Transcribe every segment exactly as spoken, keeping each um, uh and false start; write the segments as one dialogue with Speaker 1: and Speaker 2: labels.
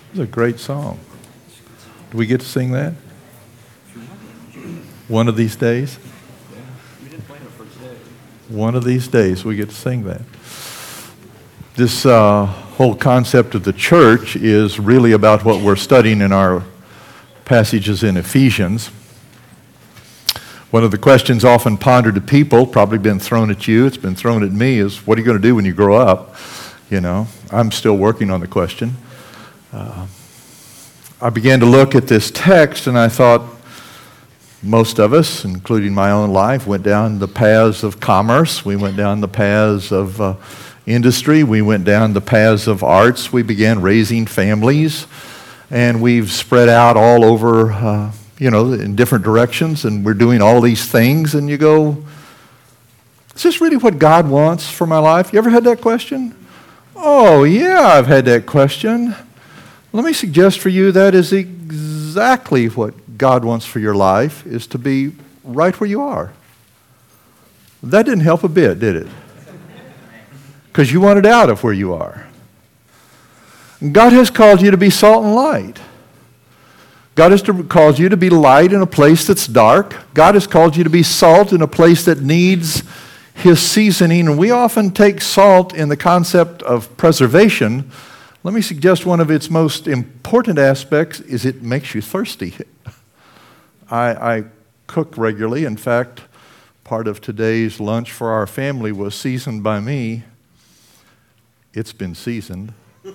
Speaker 1: It's a great song. Do we get to sing that? One of these days? One of these days we get to sing that. This uh, whole concept of the church is really about what we're studying in our passages in Ephesians. One of the questions often pondered to people, probably been thrown at you, it's been thrown at me, is what are you going to do when you grow up? You know, I'm still working on the question. Uh, I began to look at this text and I thought most of us, including my own life, went down the paths of commerce. We went down the paths of uh, industry. We went down the paths of arts. We began raising families. And we've spread out all over, uh, you know, in different directions. And we're doing all these things. And you go, is this really what God wants for my life? You ever had that question? Oh, yeah, I've had that question. Let me suggest for you that is exactly what God wants for your life, is to be right where you are. That didn't help a bit, did it? Because you wanted out of where you are. God has called you to be salt and light. God has to, called you to be light in a place that's dark. God has called you to be salt in a place that needs His seasoning. And we often take salt in the concept of preservation. Let me suggest one of its most important aspects is it makes you thirsty. I, I cook regularly. In fact, part of today's lunch for our family was seasoned by me. It's been seasoned.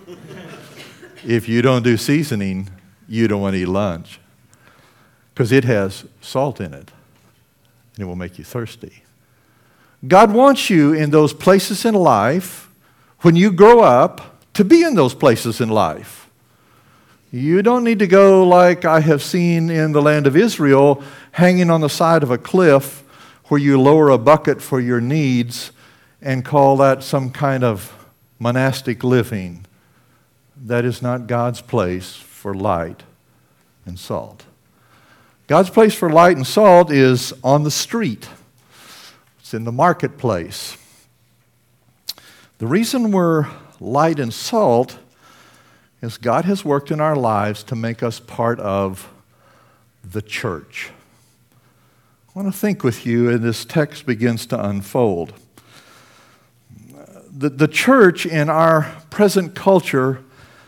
Speaker 1: If you don't do seasoning, you don't want to eat lunch because it has salt in it and it will make you thirsty. God wants you in those places in life when you grow up to be in those places in life. You don't need to go like I have seen in the land of Israel, hanging on the side of a cliff where you lower a bucket for your needs and call that some kind of monastic living. That is not God's place for light and salt. God's place for light and salt is on the street. It's in the marketplace. The reason we're light and salt is God has worked in our lives to make us part of the church. I want to think with you, and this text begins to unfold. The, the church in our present culture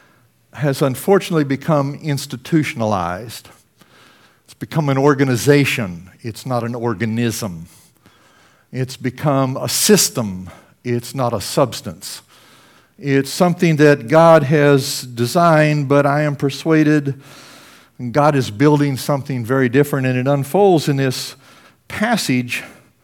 Speaker 1: has unfortunately become institutionalized. It's become an organization. It's not an organism. It's become a system. It's not a substance. It's something that God has designed, but I am persuaded God is building something very different, and it unfolds in this passage.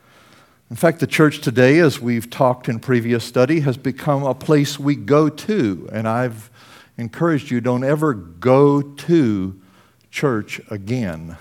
Speaker 1: In fact, the church today, as we've talked in previous study, has become a place we go to, and I've encouraged you, don't ever go to church again.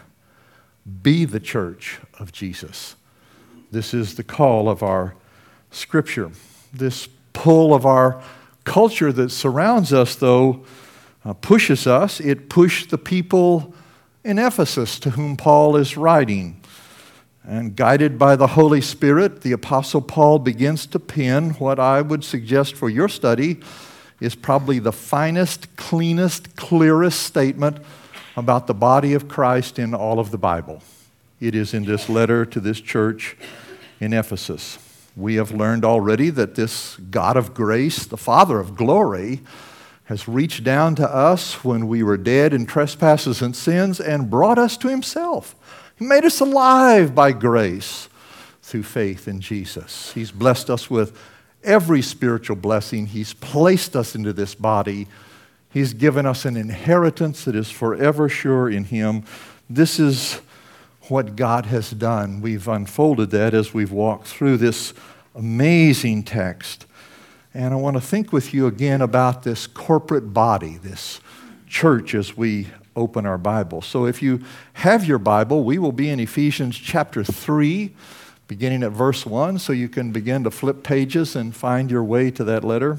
Speaker 1: Be the church of Jesus. This is the call of our Scripture. This pull of our culture that surrounds us, though, uh, pushes us. It pushed the people in Ephesus to whom Paul is writing. And guided by the Holy Spirit, the Apostle Paul begins to pen what I would suggest for your study is probably the finest, cleanest, clearest statement about the body of Christ in all of the Bible. It is in this letter to this church in Ephesus. We have learned already that this God of grace, the Father of glory, has reached down to us when we were dead in trespasses and sins and brought us to Himself. He made us alive by grace through faith in Jesus. He's blessed us with every spiritual blessing. He's placed us into this body. He's given us an inheritance that is forever sure in Him. This is what God has done. We've unfolded that as we've walked through this amazing text. And I want to think with you again about this corporate body, this church, as we open our Bible. So if you have your Bible, we will be in Ephesians chapter three, beginning at verse one, so you can begin to flip pages and find your way to that letter.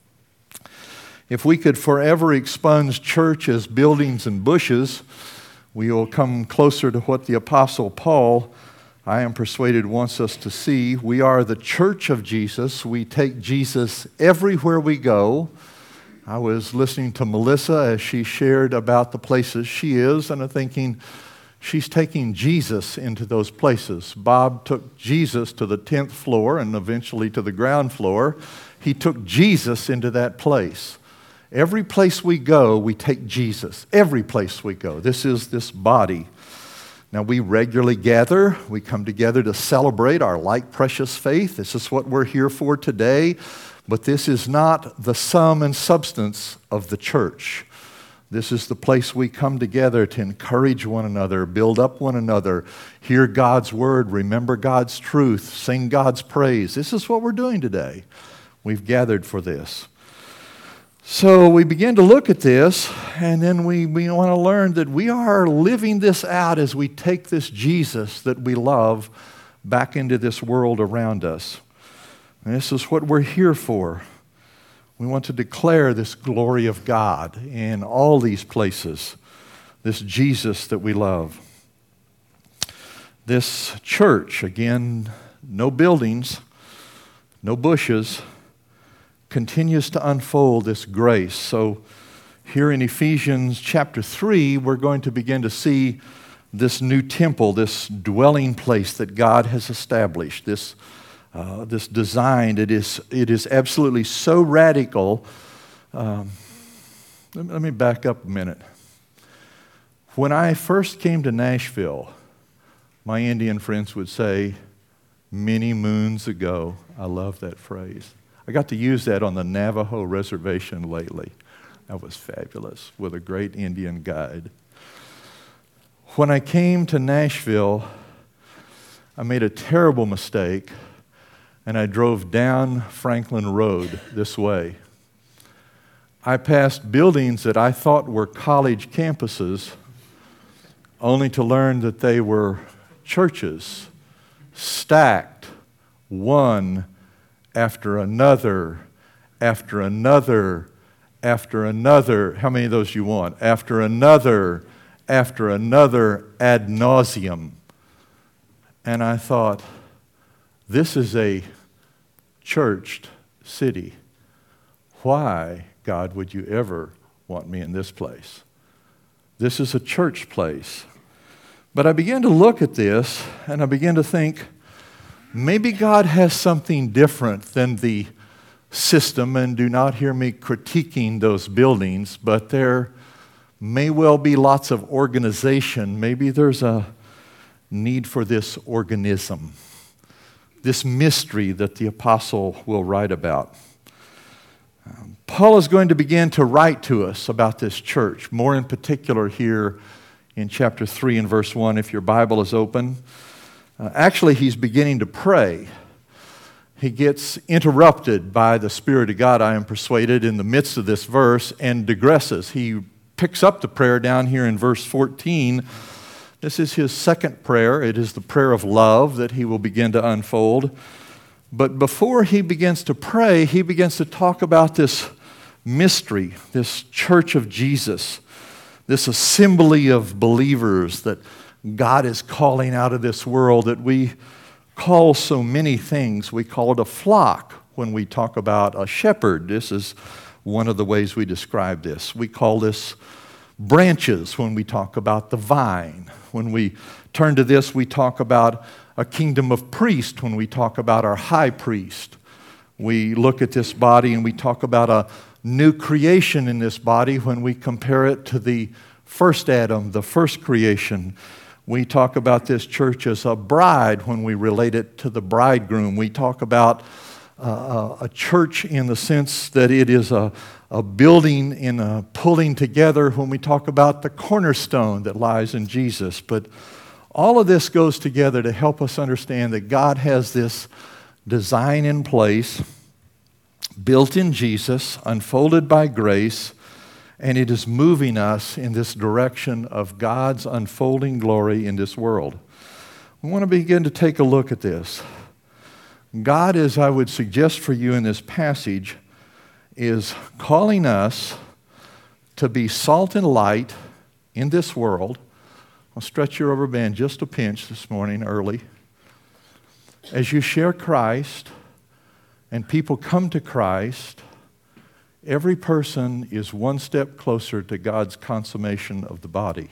Speaker 1: If we could forever expunge church as buildings and bushes, we will come closer to what the Apostle Paul, I am persuaded, wants us to see. We are the church of Jesus. We take Jesus everywhere we go. I was listening to Melissa as she shared about the places she is, and I'm thinking, she's taking Jesus into those places. Bob took Jesus to the tenth floor and eventually to the ground floor. He took Jesus into that place. Every place we go, we take Jesus. Every place we go. This is this body. Now, we regularly gather. We come together to celebrate our like precious faith. This is what we're here for today. But this is not the sum and substance of the church. This is the place we come together to encourage one another, build up one another, hear God's word, remember God's truth, sing God's praise. This is what we're doing today. We've gathered for this. So we begin to look at this, and then we, we want to learn that we are living this out as we take this Jesus that we love back into this world around us. And this is what we're here for. We want to declare this glory of God in all these places, this Jesus that we love. This church, again, no buildings, no bushes, continues to unfold this grace. So here in Ephesians chapter three, we're going to begin to see this new temple, this dwelling place that God has established, this Uh, this design. It is, it is absolutely so radical. Um, let, me, let me back up a minute. When I first came to Nashville, my Indian friends would say, many moons ago. I love that phrase. I got to use that on the Navajo reservation lately. That was fabulous, with a great Indian guide. When I came to Nashville, I made a terrible mistake. And I drove down Franklin Road this way. I passed buildings that I thought were college campuses, only to learn that they were churches, stacked one after another, after another, after another. How many of those you want? After another, after another, ad nauseum. And I thought, this is a churched city. Why, God, would you ever want me in this place? This is a church place. But I began to look at this, and I began to think, maybe God has something different than the system, and do not hear me critiquing those buildings, but there may well be lots of organization. Maybe there's a need for this organism, this mystery that the apostle will write about. Um, Paul is going to begin to write to us about this church, more in particular here in chapter three and verse one, if your Bible is open. Uh, actually, he's beginning to pray. He gets interrupted by the Spirit of God, I am persuaded, in the midst of this verse, and digresses. He picks up the prayer down here in verse fourteen. This is his second prayer. It is the prayer of love that he will begin to unfold. But before he begins to pray, he begins to talk about this mystery, this church of Jesus, this assembly of believers that God is calling out of this world that we call so many things. We call it a flock when we talk about a shepherd. This is one of the ways we describe this. We call this branches when we talk about the vine. When we turn to this, we talk about a kingdom of priests when we talk about our high priest. We look at this body and we talk about a new creation in this body when we compare it to the first Adam, the first creation. We talk about this church as a bride when we relate it to the bridegroom. We talk about uh, a church in the sense that it is a, a building in a pulling together when we talk about the cornerstone that lies in Jesus. But all of this goes together to help us understand that God has this design in place, built in Jesus, unfolded by grace, and it is moving us in this direction of God's unfolding glory in this world. We want to begin to take a look at this. God, as I would suggest for you in this passage, is calling us to be salt and light in this world. I'll stretch your rubber band just a pinch this morning early. As you share Christ and people come to Christ, Every person is one step closer to God's consummation of the body.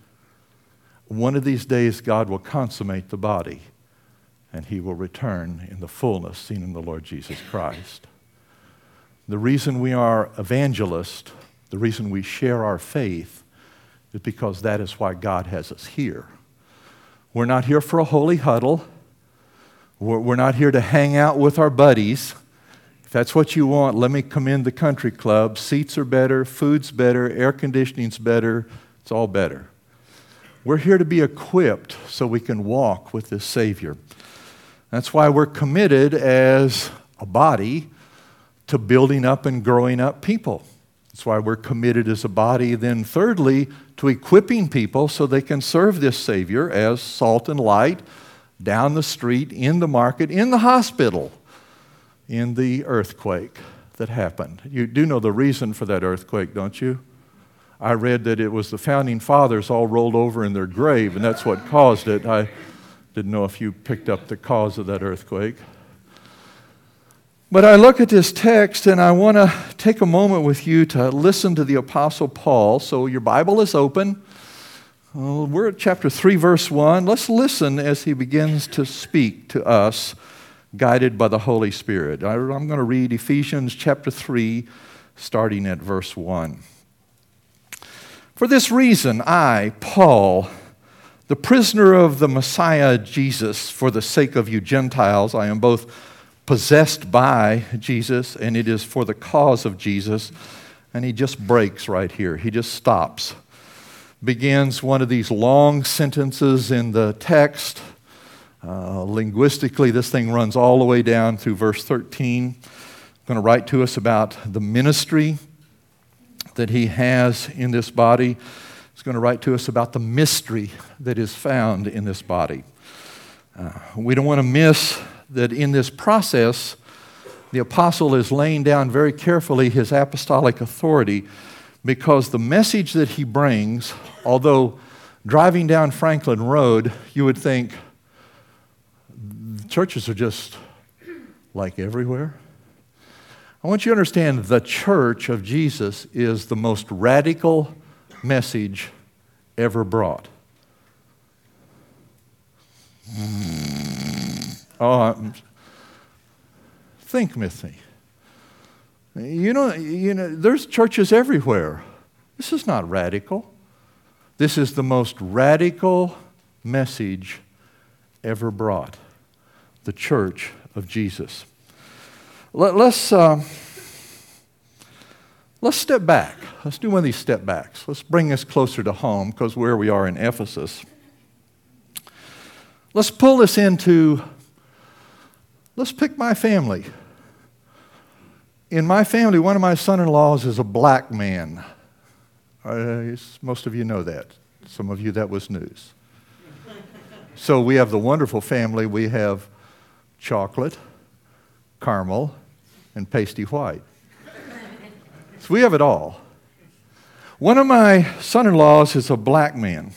Speaker 1: One of these days, God will consummate the body, and he will return in the fullness seen in the Lord Jesus Christ. The reason we are evangelists, the reason we share our faith, is because that is why God has us here. We're not here for a holy huddle. We're, we're not here to hang out with our buddies. If that's what you want, let me commend the country club. Seats are better, food's better, air conditioning's better. It's all better. We're here to be equipped so we can walk with this Savior. That's why we're committed as a body to building up and growing up people. That's why we're committed as a body, then thirdly, to equipping people so they can serve this Savior as salt and light down the street, in the market, in the hospital, in the earthquake that happened. You do know the reason for that earthquake, don't you? I read that it was the founding fathers all rolled over in their grave, and that's what caused it. I didn't know if you picked up the cause of that earthquake. But I look at this text, and I want to take a moment with you to listen to the Apostle Paul. So your Bible is open. Well, we're at chapter three, verse one. Let's listen as he begins to speak to us, guided by the Holy Spirit. I, I'm going to read Ephesians chapter three, starting at verse one. For this reason, I, Paul, the prisoner of the Messiah Jesus, for the sake of you Gentiles, I am both possessed by Jesus, and it is for the cause of Jesus. And he just breaks right here. He just stops. Begins one of these long sentences in the text. Uh, linguistically, this thing runs all the way down through verse thirteen. Going to write to us about the ministry that he has in this body. He's going to write to us about the mystery that is found in this body. Uh, we don't want to miss that in this process, the apostle is laying down very carefully his apostolic authority, because the message that he brings, although driving down Franklin Road, you would think churches are just like everywhere. I want you to understand the church of Jesus is the most radical message ever brought. Oh, think with me. You know, you know, there's churches everywhere. This is not radical. This is the most radical message ever brought. The church of Jesus. Let, let's uh, let's step back. Let's do one of these step backs. Let's bring us closer to home, because where we are in Ephesus. Let's pull this into, let's pick my family. In my family, one of my son-in-laws is a black man. Uh, most of you know that. Some of you, that was news. So we have the wonderful family. We have chocolate, caramel, and pasty white. So we have it all. One of my son-in-laws is a black man.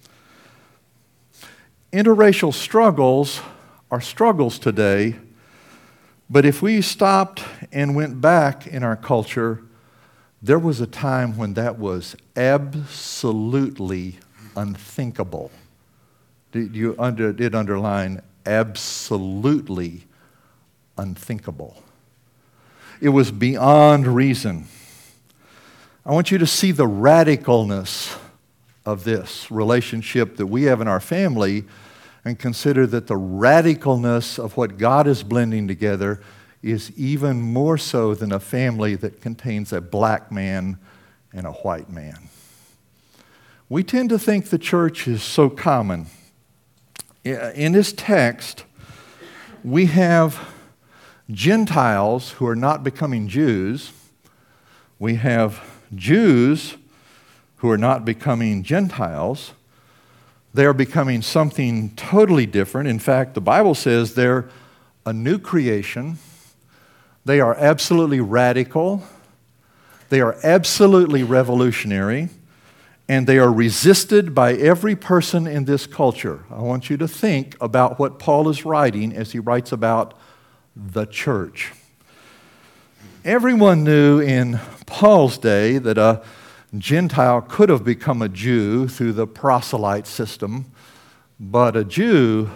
Speaker 1: Interracial struggles are struggles today, but if we stopped and went back in our culture, there was a time when that was absolutely unthinkable. Did you under, did underline absolutely unthinkable? It was beyond reason. I want you to see the radicalness of this relationship that we have in our family, and consider that the radicalness of what God is blending together is even more so than a family that contains a black man and a white man. We tend to think the church is so common. In this text, we have Gentiles who are not becoming Jews. We have Jews who are not becoming Gentiles. They are becoming something totally different. In fact, the Bible says they're a new creation. They are absolutely radical. They are absolutely revolutionary. And they are resisted by every person in this culture. I want you to think about what Paul is writing as he writes about the church. Everyone knew in Paul's day that a Gentile could have become a Jew through the proselyte system, but a Jew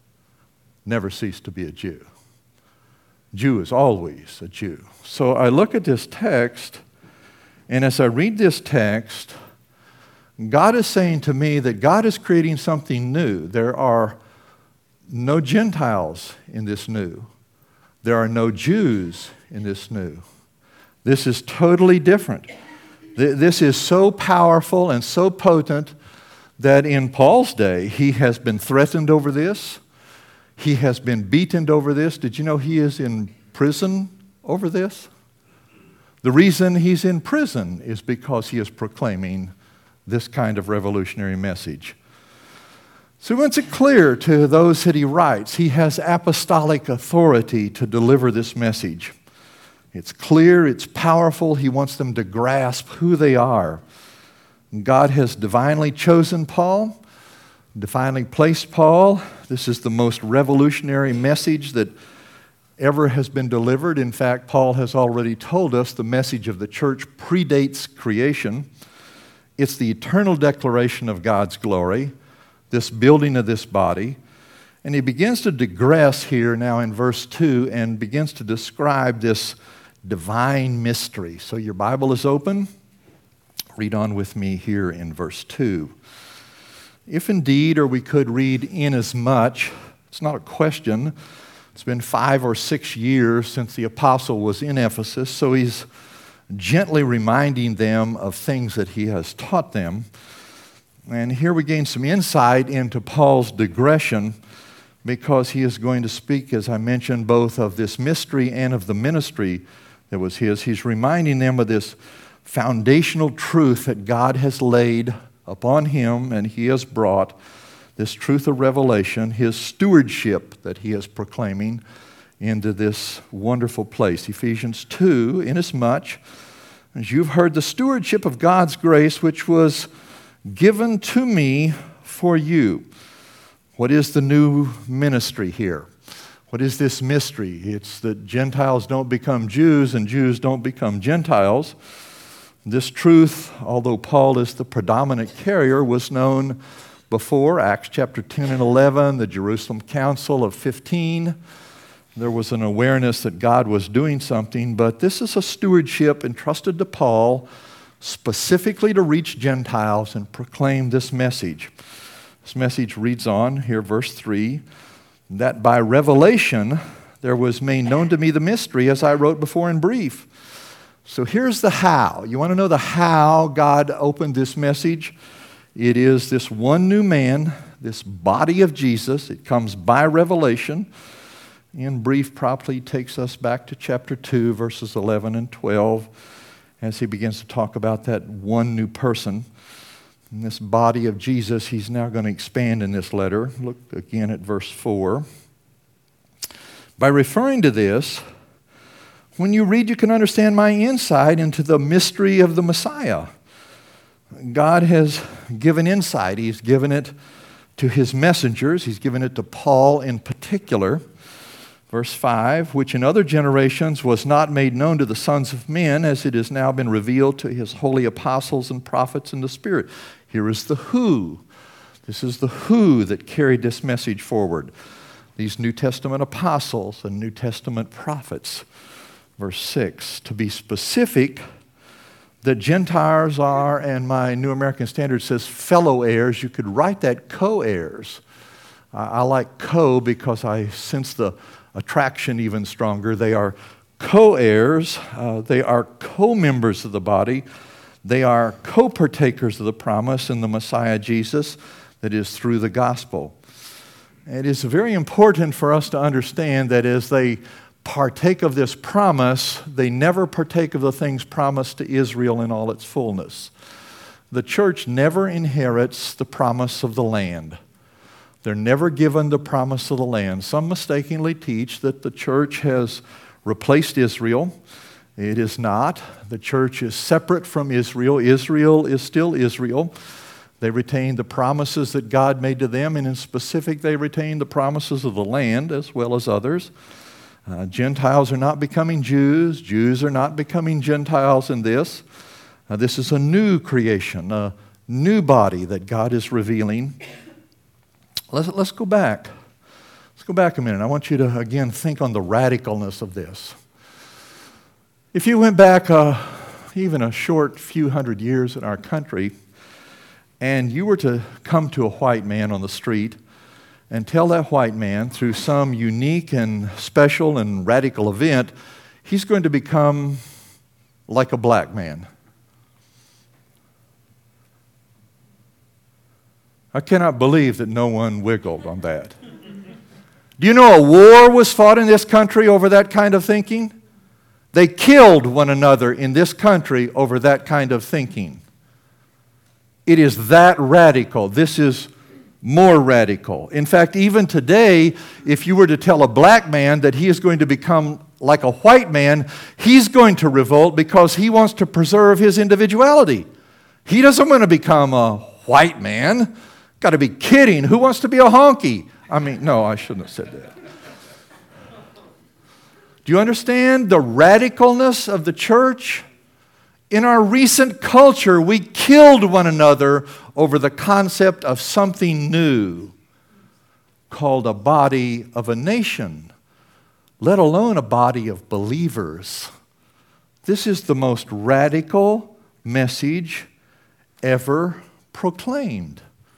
Speaker 1: never ceased to be a Jew. Jew is always a Jew. So I look at this text, and as I read this text, God is saying to me that God is creating something new. There are no Gentiles in this new. There are no Jews in this new. This is totally different. This is so powerful and so potent that in Paul's day, he has been threatened over this. He has been beaten over this. Did you know he is in prison over this? The reason he's in prison is because he is proclaiming this kind of revolutionary message. So he makes it clear to those that he writes, he has apostolic authority to deliver this message. It's clear, it's powerful. He wants them to grasp who they are. God has divinely chosen Paul, divinely placed Paul. This is the most revolutionary message that ever has been delivered. In fact, Paul has already told us the message of the church predates creation. It's the eternal declaration of God's glory, this building of this body. And he begins to digress here now in verse two and begins to describe this divine mystery. So your Bible is open. Read on with me here in verse two. If indeed, or we could read inasmuch, it's not a question. It's been five or six years since the apostle was in Ephesus, so he's gently reminding them of things that he has taught them. And here we gain some insight into Paul's digression because he is going to speak, as I mentioned, both of this mystery and of the ministry that was his. He's reminding them of this foundational truth that God has laid upon him and he has brought, this truth of revelation, his stewardship that he is proclaiming into this wonderful place. Ephesians two, inasmuch as you've heard the stewardship of God's grace which was given to me for you. What is the new ministry here? What is this mystery? It's that Gentiles don't become Jews and Jews don't become Gentiles. This truth, although Paul is the predominant carrier, was known before, Acts chapter ten and eleven, the Jerusalem Council of fifteen. There was an awareness that God was doing something, but this is a stewardship entrusted to Paul specifically to reach Gentiles and proclaim this message. This message reads on here, verse three, that by revelation there was made known to me the mystery as I wrote before in brief. So here's the how. You want to know the how God opened this message? It is this one new man, this body of Jesus. It comes by revelation. In brief, probably takes us back to chapter two, verses eleven and twelve, as he begins to talk about that one new person. And this body of Jesus, he's now going to expand in this letter. Look again at verse four. By referring to this, when you read, you can understand my insight into the mystery of the Messiah. God has given insight. He's given it to his messengers. He's given it to Paul in particular. Verse five, which in other generations was not made known to the sons of men, as it has now been revealed to his holy apostles and prophets in the Spirit. Here is the who. This is the who that carried this message forward. These New Testament apostles and New Testament prophets. Verse six, to be specific, that Gentiles are, and my New American Standard says fellow heirs. You could write that co-heirs. Uh, I like co because I sense the attraction even stronger. They are co-heirs. Uh, they are co-members of the body. They are co-partakers of the promise in the Messiah Jesus that is through the gospel. It is very important for us to understand that as they partake of this promise, they never partake of the things promised to Israel in all its fullness. The church never inherits the promise of the land. They're never given the promise of the land. Some mistakenly teach that the church has replaced Israel. It is not. The church is separate from Israel. Israel is still Israel. They retain the promises that God made to them, and in specific, they retain the promises of the land as well as others. Uh, Gentiles are not becoming Jews. Jews are not becoming Gentiles in this. Uh, this is a new creation, a new body that God is revealing. Let's, let's go back. Let's go back a minute. I want you to, again, think on the radicalness of this. If you went back uh, even a short few hundred years in our country, and you were to come to a white man on the street and tell that white man through some unique and special and radical event, he's going to become like a black man. I cannot believe that no one wiggled on that. Do you know a war was fought in this country over that kind of thinking? They killed one another in this country over that kind of thinking. It is that radical. This is more radical. In fact, even today, if you were to tell a black man that he is going to become like a white man, he's going to revolt because he wants to preserve his individuality. He doesn't want to become a white man. Got to be kidding. Who wants to be a honky? I mean, no, I shouldn't have said that. Do you understand the radicalness of the church? In our recent culture, we killed one another over the concept of something new called a body of a nation, let alone a body of believers. This is the most radical message ever proclaimed.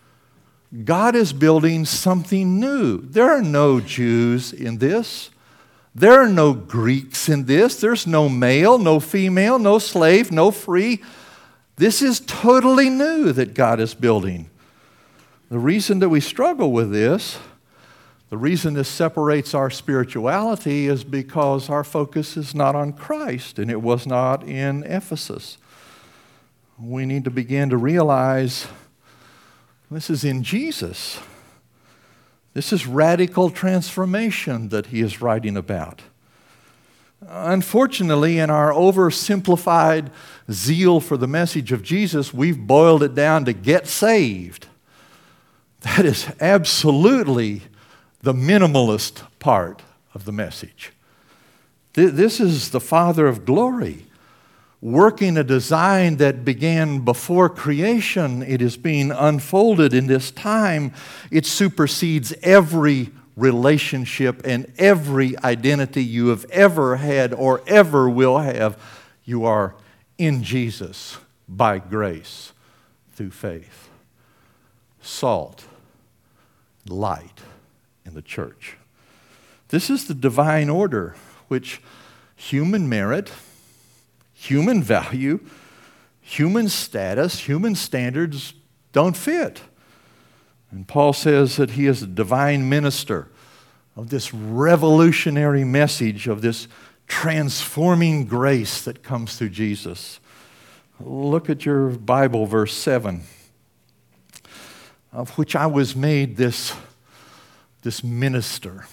Speaker 1: God is building something new. There are no Jews in this. There are no Greeks in this. There's no male, no female, no slave, no free. This is totally new that God is building. The reason that we struggle with this, the reason this separates our spirituality is because our focus is not on Christ, and it was not in Ephesus. We need to begin to realize this is in Jesus. This is radical transformation that he is writing about. Unfortunately, in our oversimplified zeal for the message of Jesus, we've boiled it down to get saved. That is absolutely the minimalist part of the message. This is the Father of glory working a design that began before creation. It is being unfolded in this time. It supersedes every relationship and every identity you have ever had or ever will have. You are in Jesus by grace through faith. Salt, light in the church. This is the divine order which human merit, human value, human status, human standards don't fit. And Paul says that he is a divine minister of this revolutionary message, of this transforming grace that comes through Jesus. Look at your Bible, verse seven. Of which I was made this, this minister.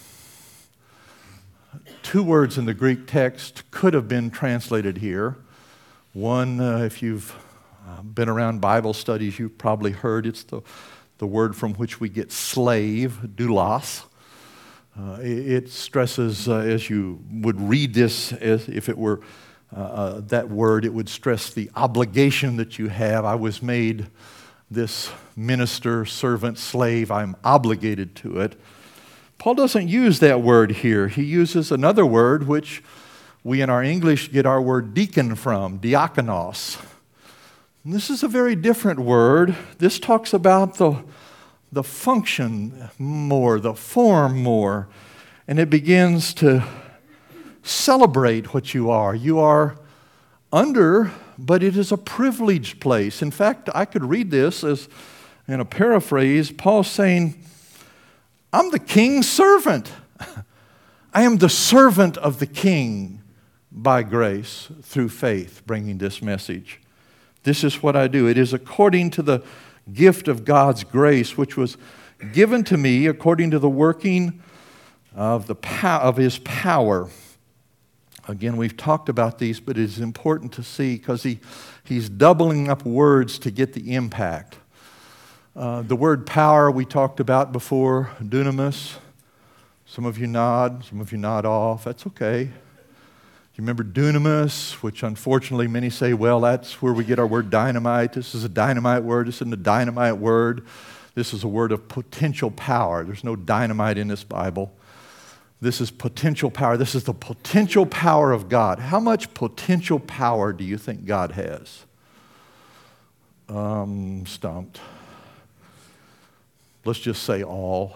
Speaker 1: Two words in the Greek text could have been translated here. One, uh, if you've uh, been around Bible studies, you've probably heard it's the, the word from which we get slave, doulos. Uh, it, it stresses, uh, as you would read this, as if it were uh, uh, that word, it would stress the obligation that you have. I was made this minister, servant, slave. I'm obligated to it. Paul doesn't use that word here. He uses another word which we in our English get our word deacon from, diakonos. And this is a very different word. This talks about the, the function more, the form more. And it begins to celebrate what you are. You are under, but it is a privileged place. In fact, I could read this as in a paraphrase, Paul saying, I'm the king's servant. I am the servant of the king by grace through faith, bringing this message. This is what I do. It is according to the gift of God's grace, which was given to me according to the working of the pow- of His power. Again, we've talked about these, but it is important to see because he, he's doubling up words to get the impact. Uh, the word power we talked about before, dunamis, Some of you nod, some of you nod off. That's okay. You remember dunamis, which unfortunately many say, well, that's where we get our word dynamite. This is a dynamite word. This isn't a dynamite word. This is a word of potential power. There's no dynamite in this Bible. This is potential power. This is the potential power of God. How much potential power do you think God has? Um, stumped. Let's just say all.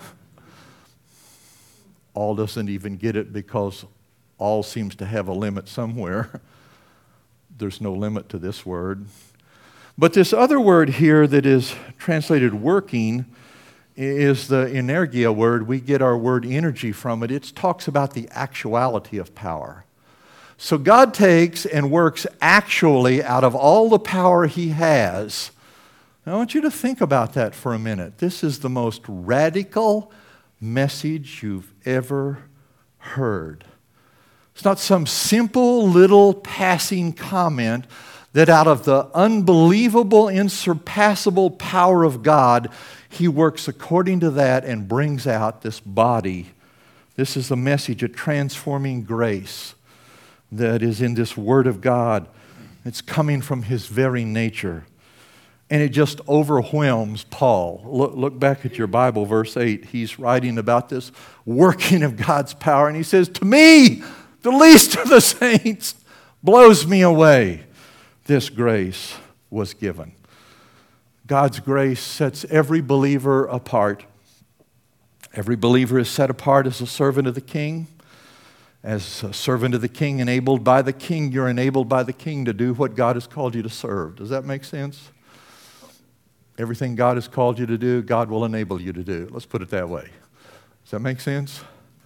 Speaker 1: All doesn't even get it because all seems to have a limit somewhere. There's no limit to this word. But this other word here that is translated working is the energia word. We get our word energy from it. It talks about the actuality of power. So God takes and works actually out of all the power He has. Now, I want you to think about that for a minute. This is the most radical message you've ever heard. It's not some simple little passing comment that out of the unbelievable, insurpassable power of God, He works according to that and brings out this body. This is the message of transforming grace that is in this Word of God. It's coming from His very nature. And it just overwhelms Paul. Look, look back at your Bible, verse eight. He's writing about this working of God's power, and he says, to me, the least of the saints, blows me away. This grace was given. God's grace sets every believer apart. Every believer is set apart as a servant of the King. As a servant of the King, enabled by the King, you're enabled by the King to do what God has called you to serve. Does that make sense? Everything God has called you to do, God will enable you to do. Let's put it that way. Does that make sense?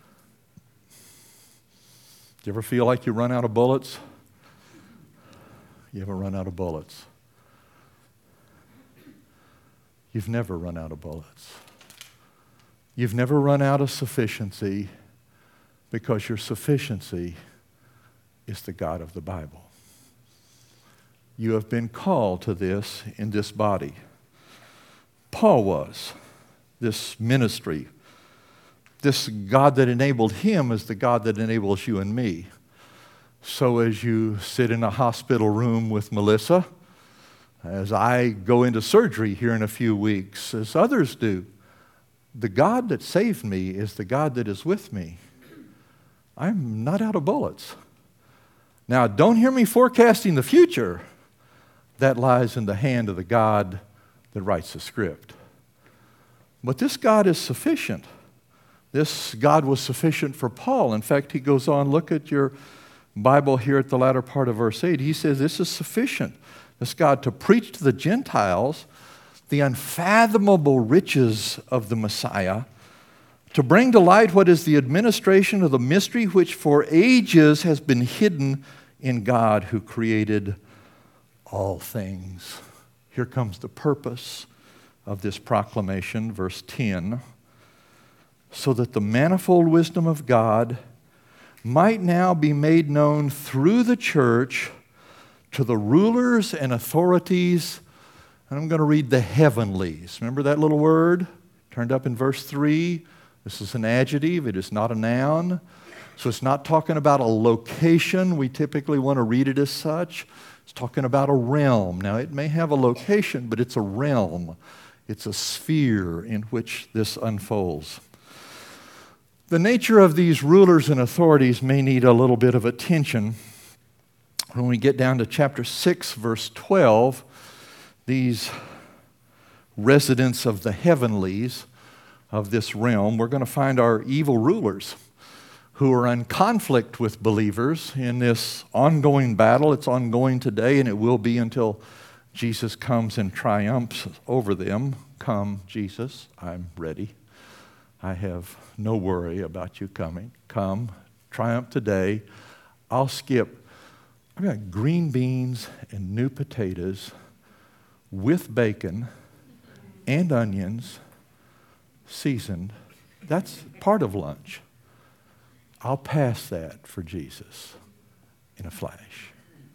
Speaker 1: Do you ever feel like you run out of bullets? You ever run out of bullets? You've never run out of bullets. You've never run out of sufficiency because your sufficiency is the God of the Bible. You have been called to this in this body. Paul was. This ministry, this God that enabled him is the God that enables you and me. So as you sit in a hospital room with Melissa, as I go into surgery here in a few weeks, as others do, the God that saved me is the God that is with me. I'm not out of bullets. Now, don't hear me forecasting the future. That lies in the hand of the God that writes the script. But this God is sufficient. This God was sufficient for Paul. In fact, he goes on, look at your Bible here at the latter part of verse eight. He says this is sufficient. This God to preach to the Gentiles the unfathomable riches of the Messiah, to bring to light what is the administration of the mystery which for ages has been hidden in God who created all things. Here comes the purpose of this proclamation, verse ten. So that the manifold wisdom of God might now be made known through the church to the rulers and authorities. And I'm going to read the heavenlies. Remember that little word? Turned up in verse three. This is an adjective. It is not a noun. So it's not talking about a location. We typically want to read it as such. It's talking about a realm. Now, it may have a location, but it's a realm. It's a sphere in which this unfolds. The nature of these rulers and authorities may need a little bit of attention. When we get down to chapter six, verse twelve, these residents of the heavenlies of this realm, we're going to find our evil rulers who are in conflict with believers in this ongoing battle. It's ongoing today, and it will be until Jesus comes and triumphs over them. Come, Jesus, I'm ready. I have no worry about you coming. Come, triumph today. I'll skip. I've got green beans and new potatoes with bacon and onions seasoned. That's part of lunch. I'll pass that for Jesus in a flash.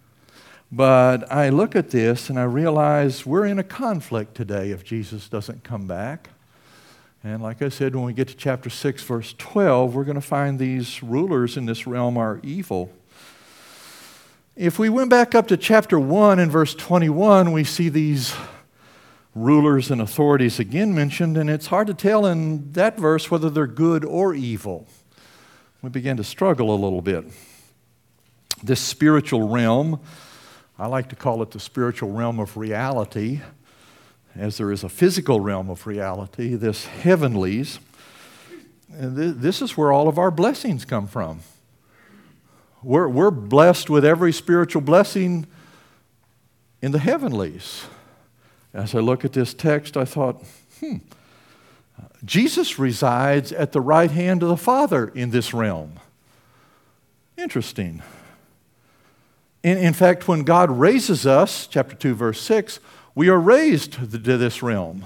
Speaker 1: But I look at this and I realize we're in a conflict today if Jesus doesn't come back. And like I said, when we get to chapter six, verse twelve, we're going to find these rulers in this realm are evil. If we went back up to chapter one and verse twenty-one, we see these rulers and authorities again mentioned, and it's hard to tell in that verse whether they're good or evil. We begin to struggle a little bit. This spiritual realm, I like to call it the spiritual realm of reality, as there is a physical realm of reality, this heavenlies. This is where all of our blessings come from. We're, we're blessed with every spiritual blessing in the heavenlies. As I look at this text, I thought, hmm, Jesus resides at the right hand of the Father in this realm. Interesting. In, in fact, when God raises us, chapter two, verse six, we are raised to this realm.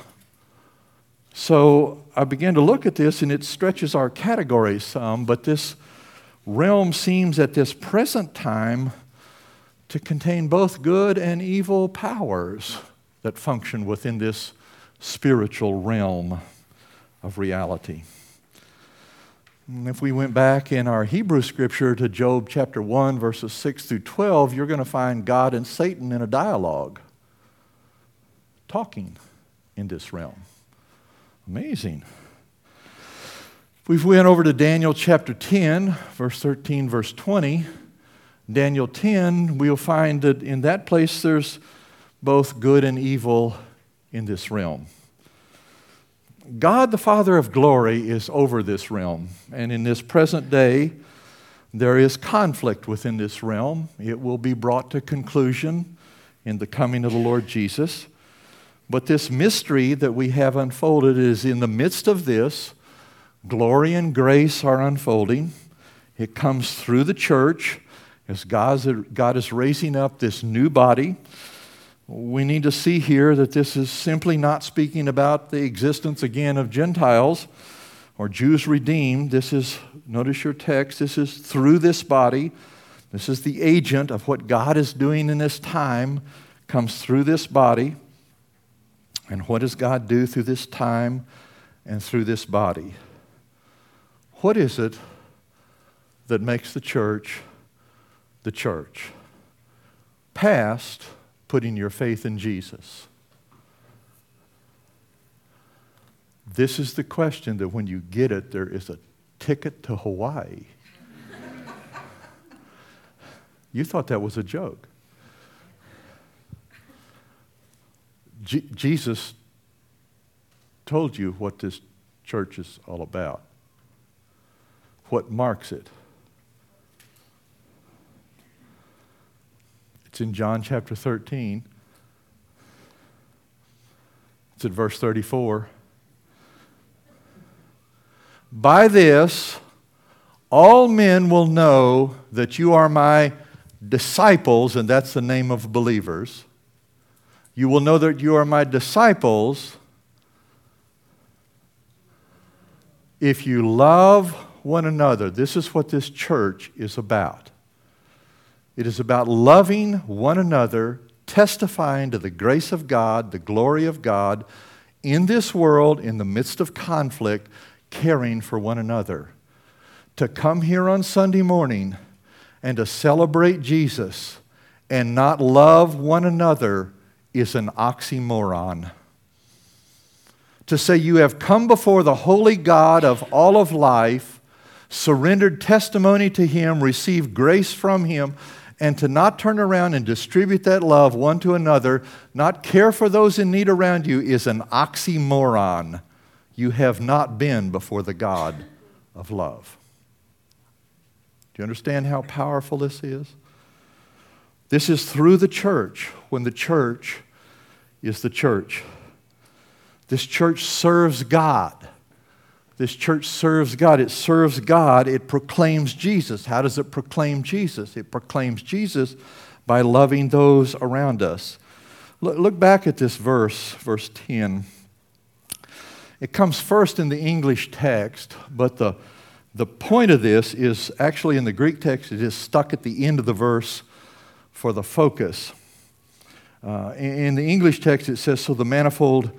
Speaker 1: So I began to look at this, and it stretches our categories some, but this realm seems at this present time to contain both good and evil powers that function within this spiritual realm of reality. And if we went back in our Hebrew scripture to Job chapter one, verses six through twelve, you're going to find God and Satan in a dialogue, talking in this realm. Amazing. If we went over to Daniel chapter ten, verse thirteen, verse twenty, Daniel ten, we'll find that in that place there's both good and evil in this realm. God, the Father of glory, is over this realm. And in this present day, there is conflict within this realm. It will be brought to conclusion in the coming of the Lord Jesus. But this mystery that we have unfolded is in the midst of this. Glory and grace are unfolding. It comes through the church as God is raising up this new body. We need to see here that this is simply not speaking about the existence again of Gentiles or Jews redeemed. This is, notice your text, this is through this body. This is the agent of what God is doing in this time, comes through this body. And what does God do through this time and through this body? What is it that makes the church the church? Past putting your faith in Jesus. This is the question that when you get it, there is a ticket to Hawaii. You thought that was a joke. Je- Jesus told you what this church is all about, what marks it. It's in John chapter thirteen. It's at verse thirty-four. By this, all men will know that you are my disciples, and that's the name of believers. You will know that you are my disciples if you love one another. This is what this church is about. It is about loving one another, testifying to the grace of God, the glory of God, in this world, in the midst of conflict, caring for one another. To come here on Sunday morning and to celebrate Jesus and not love one another is an oxymoron. To say you have come before the holy God of all of life, surrendered testimony to Him, received grace from Him, and to not turn around and distribute that love one to another, not care for those in need around you, is an oxymoron. You have not been before the God of love. Do you understand how powerful this is? This is through the church, when the church is the church. This church serves God. This church serves God. It serves God. It proclaims Jesus. How does it proclaim Jesus? It proclaims Jesus by loving those around us. Look, look back at this verse, verse ten. It comes first in the English text, but the, the point of this is actually in the Greek text. It is stuck at the end of the verse for the focus. Uh, in, in the English text, it says, so the manifold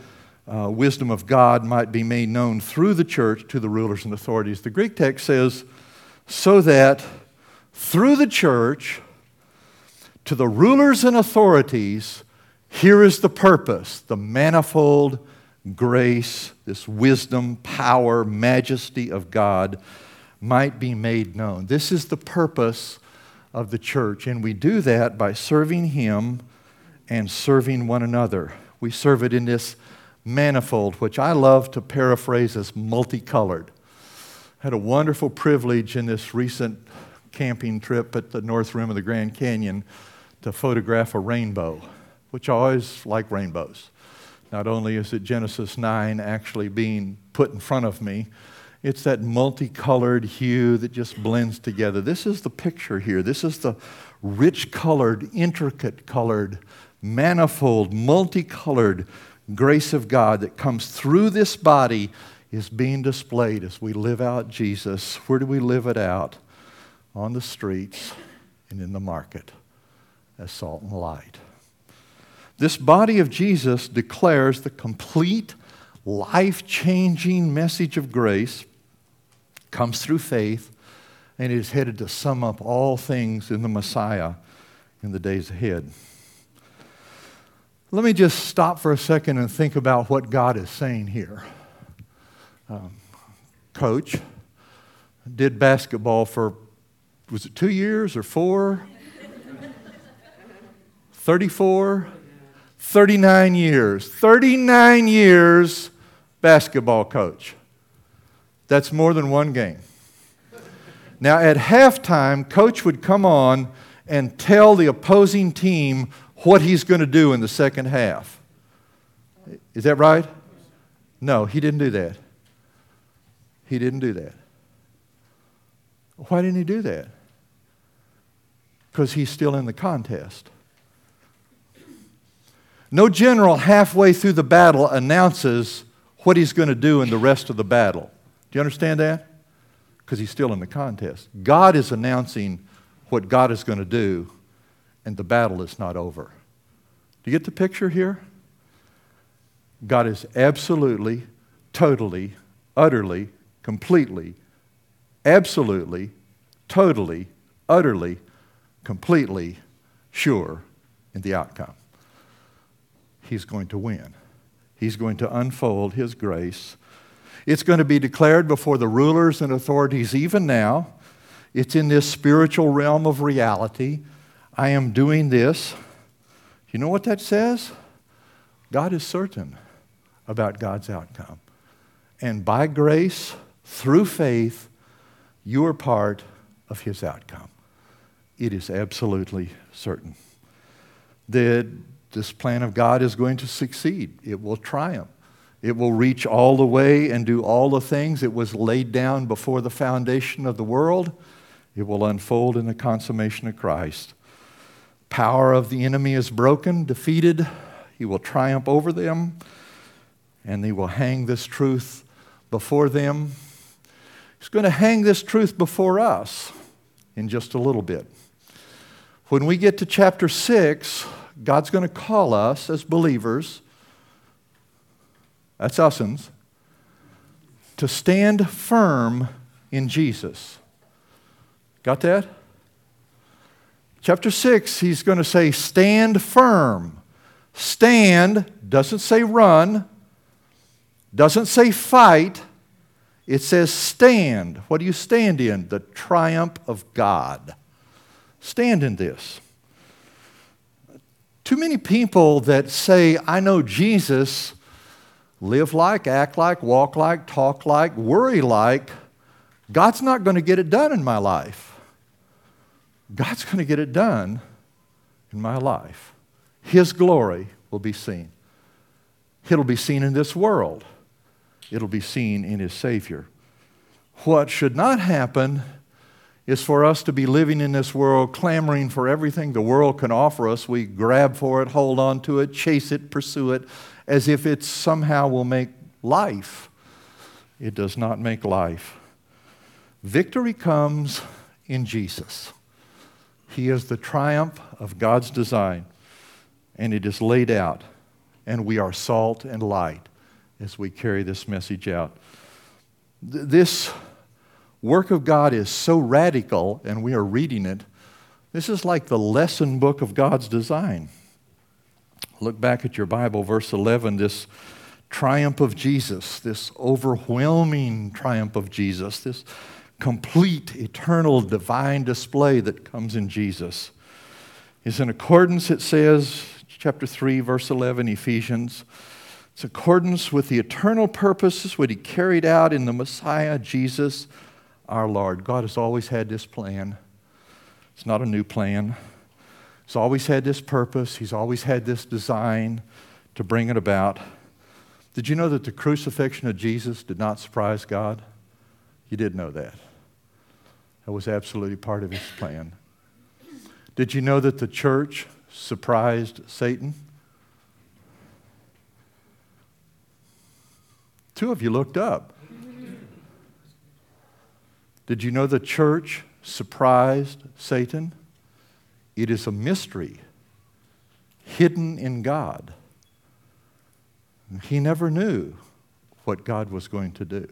Speaker 1: uh, wisdom of God might be made known through the church to the rulers and authorities. The Greek text says, so that through the church to the rulers and authorities, here is the purpose, the manifold grace, this wisdom, power, majesty of God might be made known. This is the purpose of the church, and we do that by serving Him and serving one another. We serve it in this manifold, which I love to paraphrase as multicolored. I had a wonderful privilege in this recent camping trip at the north rim of the Grand Canyon to photograph a rainbow, which I always like rainbows. Not only is it Genesis nine actually being put in front of me, it's that multicolored hue that just blends together. This is the picture here. This is the rich colored, intricate colored, manifold, multicolored grace of God that comes through this body is being displayed as we live out Jesus. Where do we live it out? On the streets and in the market as salt and light. This body of Jesus declares the complete, life-changing message of grace, comes through faith, and is headed to sum up all things in the Messiah in the days ahead. Let me just stop for a second and think about what God is saying here. Um, Coach did basketball for, was it two years or four? thirty-four? thirty-nine years. thirty-nine years basketball coach. That's more than one game. Now, at halftime, coach would come on and tell the opposing team what he's going to do in the second half. Is that right? No, he didn't do that. He didn't do that. Why didn't he do that? Because he's still in the contest. No general halfway through the battle announces what he's going to do in the rest of the battle. Do you understand that? Because he's still in the contest. God is announcing what God is going to do, and the battle is not over. Do you get the picture here? God is absolutely, totally, utterly, completely, absolutely, totally, utterly, completely sure in the outcome. He's going to win. He's going to unfold His grace. It's going to be declared before the rulers and authorities even now. It's in this spiritual realm of reality. I am doing this. You know what that says? God is certain about God's outcome. And by grace, through faith, you are part of His outcome. It is absolutely certain that this plan of God is going to succeed. It will triumph. It will reach all the way and do all the things it was laid down before the foundation of the world. It will unfold in the consummation of Christ. Power of the enemy is broken, defeated. He will triumph over them, and He will hang this truth before them. He's going to hang this truth before us in just a little bit. When we get to chapter six, God's going to call us as believers, that's us'uns, to stand firm in Jesus. Got that? Chapter six, He's going to say, stand firm. Stand doesn't say run, doesn't say fight. It says stand. What do you stand in? The triumph of God. Stand in this. Too many people that say, I know Jesus, live like, act like, walk like, talk like, worry like, God's not going to get it done in my life. God's going to get it done in my life. His glory will be seen. It'll be seen in this world. It'll be seen in His Savior. What should not happen is for us to be living in this world clamoring for everything the world can offer us. We grab for it, hold on to it, chase it, pursue it, as if it somehow will make life. It does not make life. Victory comes in Jesus. He is the triumph of God's design, and it is laid out, and we are salt and light. as we carry this message out. Th- this work of God is so radical, and we are reading it. This is like the lesson book of God's design. Look back at your Bible, verse eleven, this triumph of Jesus, this overwhelming triumph of Jesus, this complete, eternal, divine display that comes in Jesus is in accordance, it says, chapter three, verse eleven, Ephesians, it's in accordance with the eternal purposes what He carried out in the Messiah, Jesus, our Lord. God has always had this plan. It's not a new plan. He's always had this purpose. He's always had this design to bring it about. Did you know that the crucifixion of Jesus did not surprise God? You did know that. That was absolutely part of His plan. Did you know that the church surprised Satan? Two of you looked up. Did you know the church surprised Satan? It is a mystery hidden in God. He never knew what God was going to do.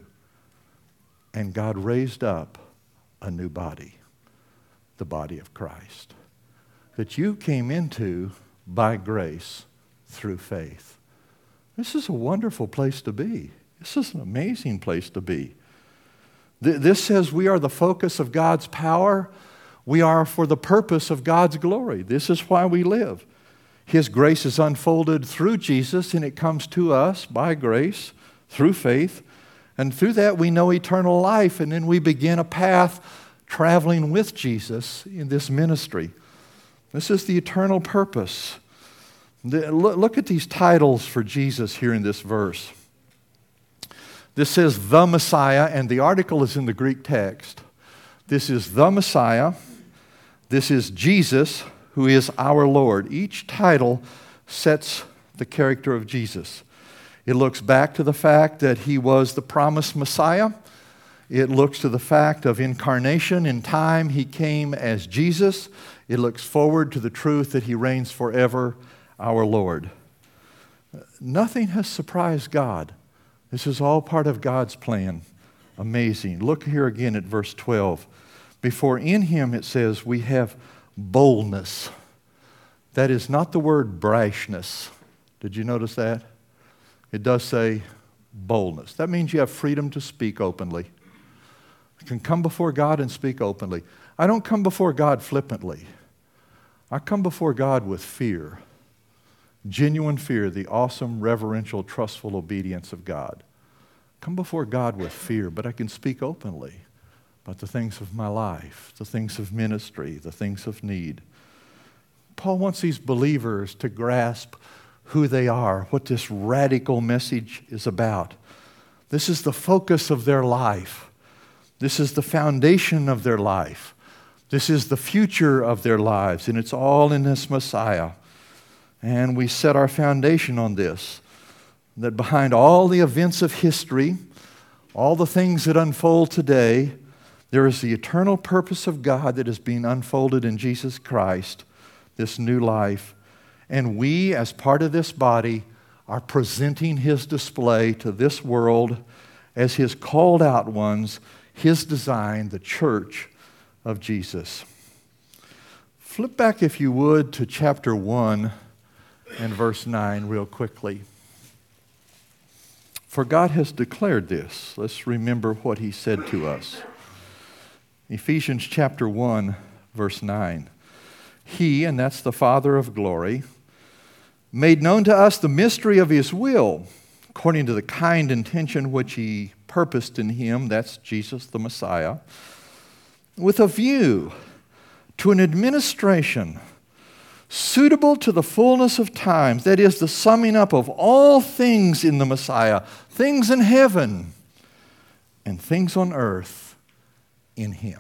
Speaker 1: And God raised up a new body, the body of Christ, that you came into by grace through faith. This is a wonderful place to be. This is an amazing place to be. Th- this says we are the focus of God's power. We are for the purpose of God's glory. This is why we live. His grace is unfolded through Jesus, and it comes to us by grace, through faith. And through that we know eternal life, and then we begin a path traveling with Jesus in this ministry. This is the eternal purpose. The, look, look at these titles for Jesus here in this verse. This says the Messiah, and the article is in the Greek text. This is the Messiah. This is Jesus, who is our Lord. Each title sets the character of Jesus. It looks back to the fact that He was the promised Messiah. It looks to the fact of incarnation. In time, He came as Jesus. It looks forward to the truth that He reigns forever, our Lord. Nothing has surprised God. This is all part of God's plan. Amazing. Look here again at verse twelve. Before in Him, it says, we have boldness. That is not the word brashness. Did you notice that? It does say boldness. That means you have freedom to speak openly. You can come before God and speak openly. I don't come before God flippantly. I come before God with fear. Genuine fear, the awesome, reverential, trustful obedience of God. Come before God with fear, but I can speak openly about the things of my life, the things of ministry, the things of need. Paul wants these believers to grasp who they are, what this radical message is about. This is the focus of their life. This is the foundation of their life. This is the future of their lives, and it's all in this Messiah. And we set our foundation on this, that behind all the events of history, all the things that unfold today, there is the eternal purpose of God that is being unfolded in Jesus Christ, this new life. And we, as part of this body, are presenting His display to this world as His called out ones, His design, the church of Jesus. Flip back, if you would, to chapter one and verse nine real quickly. For God has declared this. Let's remember what He said to us. Ephesians chapter one, verse nine. He, and that's the Father of glory, made known to us the mystery of His will, according to the kind intention which He purposed in Him, that's Jesus the Messiah, with a view to an administration suitable to the fullness of times, that is, the summing up of all things in the Messiah, things in heaven and things on earth in Him.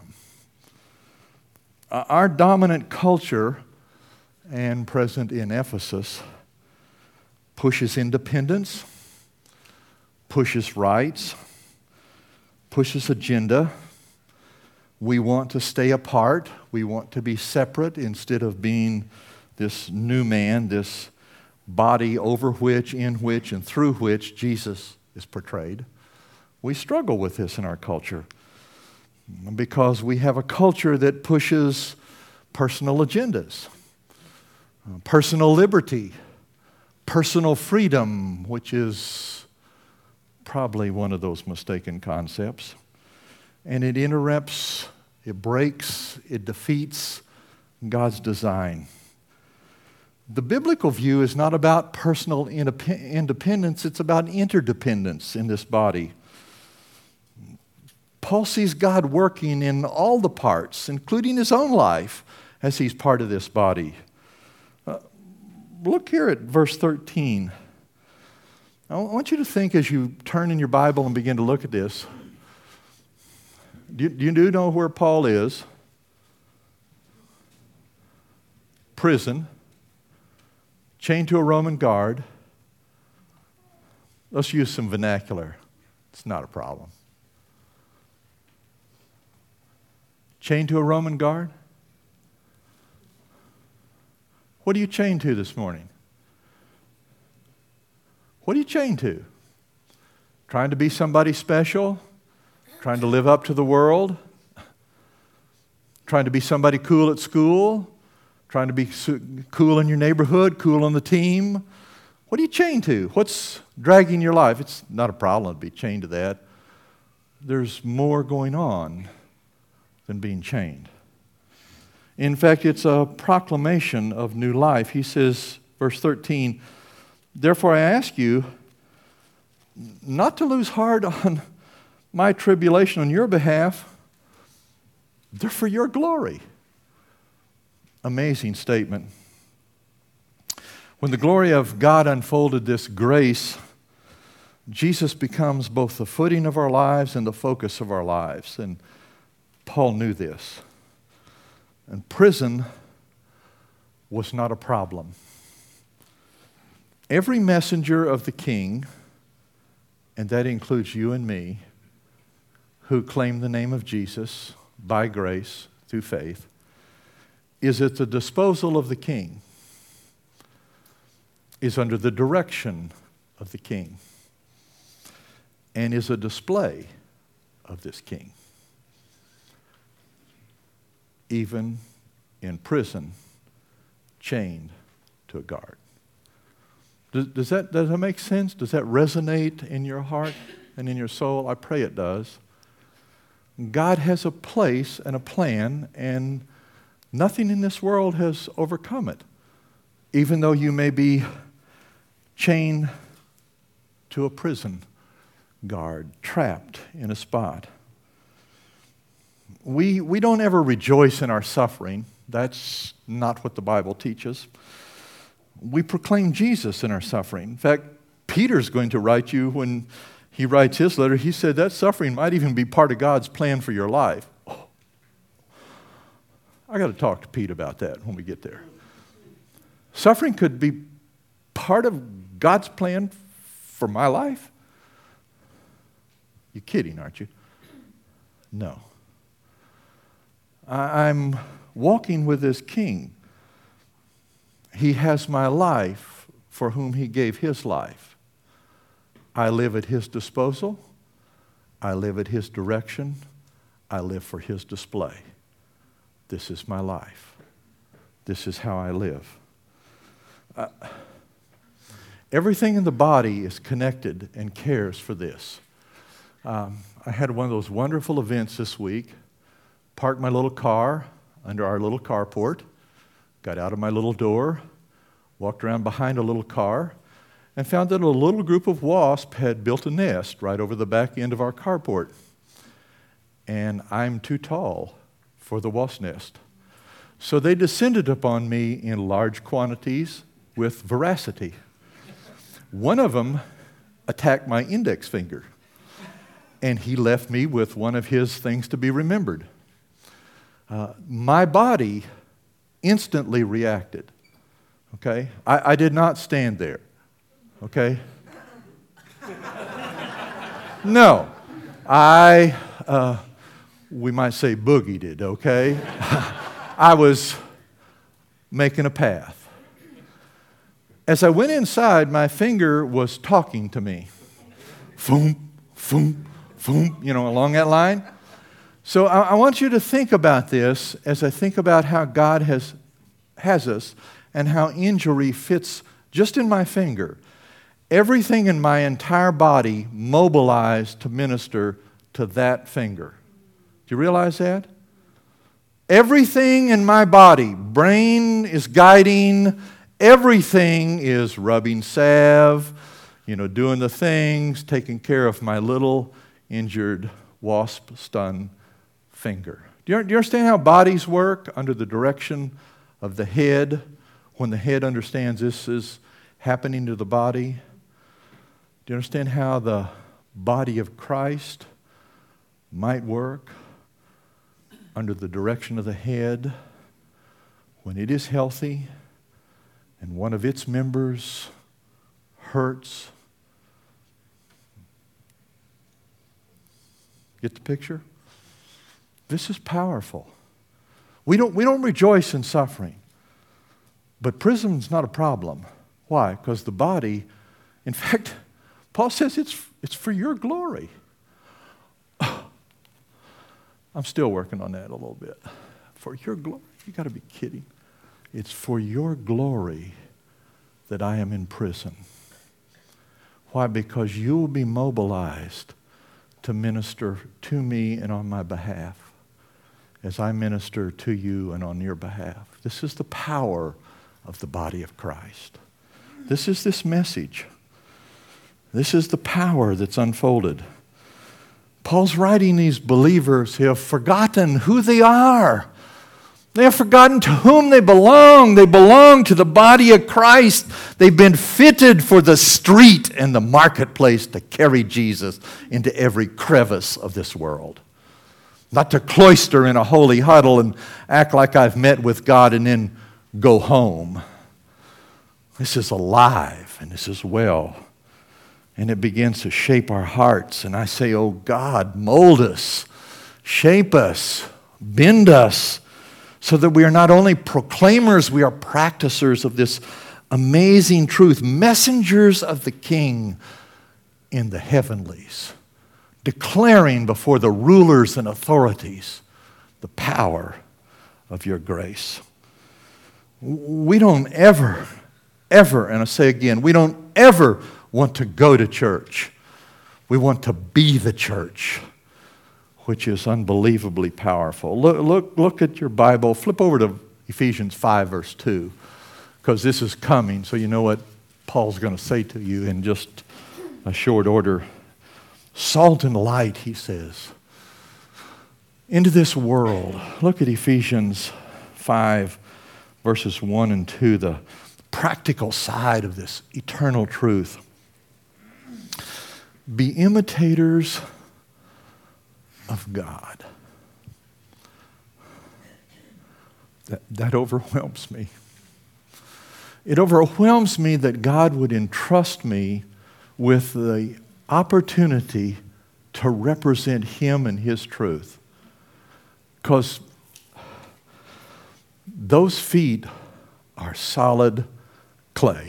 Speaker 1: Our dominant culture, and present in Ephesus, pushes independence, pushes rights, pushes agenda. We want to stay apart. We want to be separate instead of being this new man, this body over which, in which, and through which Jesus is portrayed. We struggle with this in our culture because we have a culture that pushes personal agendas, uh, personal liberty, personal freedom, which is probably one of those mistaken concepts. And it interrupts, it breaks, it defeats God's design. The biblical view is not about personal indep- independence, it's about interdependence in this body. Paul sees God working in all the parts, including his own life, as he's part of this body. Uh, look here at verse thirteen. I want you to think as you turn in your Bible and begin to look at this. Do you, do you know where Paul is? Prison. Chained to a Roman guard. Let's use some vernacular. It's not a problem. Chained to a Roman guard? What are you chained to this morning? What are you chained to? Trying to be somebody special? Trying to live up to the world? Trying to be somebody cool at school? Trying to be cool in your neighborhood, cool on the team? What are you chained to? What's dragging your life? It's not a problem to be chained to that. There's more going on than being chained. In fact, it's a proclamation of new life. He says, verse thirteen, therefore I ask you not to lose heart on my tribulation on your behalf. They're for your glory. Amazing statement. When the glory of God unfolded this grace, Jesus becomes both the footing of our lives and the focus of our lives. And Paul knew this. And prison was not a problem. Every messenger of the King, and that includes you and me, who claim the name of Jesus by grace through faith, is at the disposal of the King, is under the direction of the King, and is a display of this King. Even in prison, chained to a guard. Does, does, that, does that make sense? Does that resonate in your heart and in your soul? I pray it does. God has a place and a plan, and nothing in this world has overcome it. Even though you may be chained to a prison guard, trapped in a spot. We, we don't ever rejoice in our suffering. That's not what the Bible teaches. We proclaim Jesus in our suffering. In fact, Peter's going to write you when he writes his letter, he said that suffering might even be part of God's plan for your life. Oh, I got to talk to Pete about that when we get there. Suffering could be part of God's plan for my life? You're kidding, aren't you? No. I'm walking with this King. He has my life for whom he gave his life. I live at his disposal. I live at his direction. I live for his display. This is my life. This is how I live. Uh, everything in the body is connected and cares for this. Um, I had one of those wonderful events this week. Parked my little car under our little carport, got out of my little door, walked around behind a little car, and found that a little group of wasps had built a nest right over the back end of our carport. And I'm too tall for the wasp nest. So they descended upon me in large quantities with voracity. One of them attacked my index finger, and he left me with one of his things to be remembered. Uh, my body instantly reacted, okay? I, I did not stand there, okay? No. I, uh, we might say boogied it, okay? I was making a path. As I went inside, my finger was talking to me. Foom, foom, foom, you know, along that line. So I, I want you to think about this as I think about how God has, has us and how injury fits just in my finger. Everything in my entire body mobilized to minister to that finger. Do you realize that? Everything in my body, brain is guiding, everything is rubbing salve, you know, doing the things, taking care of my little injured wasp-stung finger. Do you, do you understand how bodies work under the direction of the head? When the head understands this is happening to the body. Do you understand how the body of Christ might work under the direction of the head when it is healthy and one of its members hurts? Get the picture? This is powerful. We don't, we don't rejoice in suffering. But prison's not a problem. Why? Because the body, in fact, Paul says it's, it's for your glory. I'm still working on that a little bit. For your glory? You got to be kidding. It's for your glory that I am in prison. Why? Because you will be mobilized to minister to me and on my behalf as I minister to you and on your behalf. This is the power of the body of Christ. This is this message. This is the power that's unfolded. Paul's writing these believers who have forgotten who they are. They have forgotten to whom they belong. They belong to the body of Christ. They've been fitted for the street and the marketplace to carry Jesus into every crevice of this world. Not to cloister in a holy huddle and act like I've met with God and then go home. This is alive and this is well. And it begins to shape our hearts. And I say, oh God, mold us, shape us, bend us, so that we are not only proclaimers, we are practicers of this amazing truth, messengers of the King in the heavenlies, declaring before the rulers and authorities the power of your grace. We don't ever, ever, and I say again, we don't ever want to go to church. We want to be the church, which is unbelievably powerful. Look, look, look at your Bible. Flip over to Ephesians five, verse two, because this is coming, so you know what Paul's going to say to you in just a short order. Salt and light, he says, into this world. Look at Ephesians five, verses one and two, the practical side of this eternal truth. Be imitators of God. That, that overwhelms me. It overwhelms me that God would entrust me with the opportunity to represent Him and His truth. Because those feet are solid clay.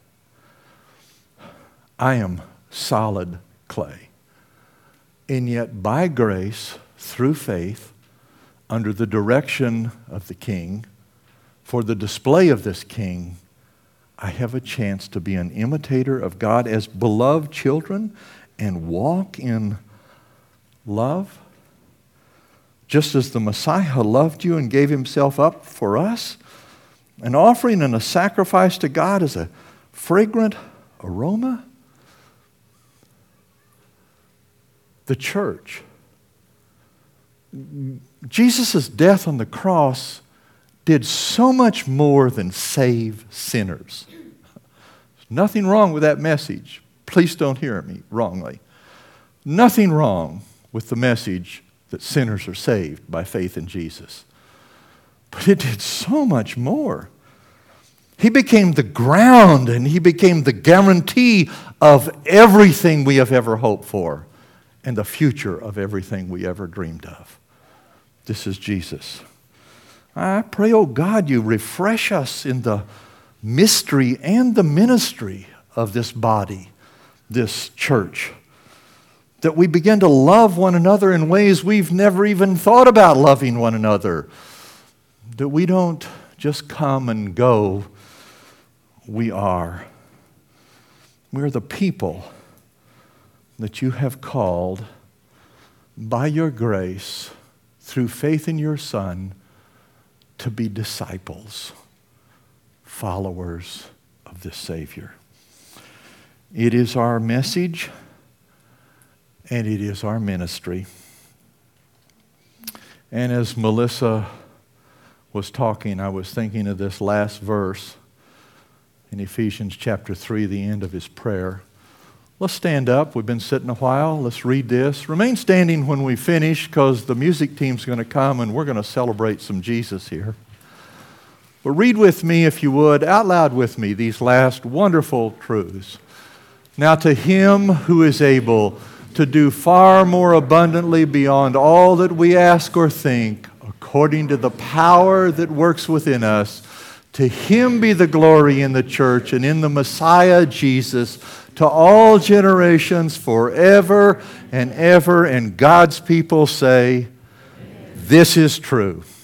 Speaker 1: I am solid clay. And yet, by grace, through faith, under the direction of the King, for the display of this King, I have a chance to be an imitator of God as beloved children and walk in love. Just as the Messiah loved you and gave Himself up for us, an offering and a sacrifice to God as a fragrant aroma. The church. Jesus' death on the cross did so much more than save sinners. There's nothing wrong with that message. Please don't hear me wrongly. Nothing wrong with the message that sinners are saved by faith in Jesus. But it did so much more. He became the ground and He became the guarantee of everything we have ever hoped for and the future of everything we ever dreamed of. This is Jesus. I pray, oh God, you refresh us in the mystery and the ministry of this body, this church. That we begin to love one another in ways we've never even thought about loving one another. That we don't just come and go, we are. We're the people that you have called by your grace, through faith in your Son, to be disciples, followers of the Savior. It is our message and it is our ministry. And as Melissa was talking, I was thinking of this last verse in Ephesians chapter three, the end of his prayer. Let's stand up. We've been sitting a while. Let's read this. Remain standing when we finish, because the music team's going to come and we're going to celebrate some Jesus here. But read with me, if you would, out loud with me, these last wonderful truths. Now to him who is able to do far more abundantly beyond all that we ask or think, according to the power that works within us, to him be the glory in the church and in the Messiah Jesus, to all generations forever and ever. And God's people say, amen. This is true.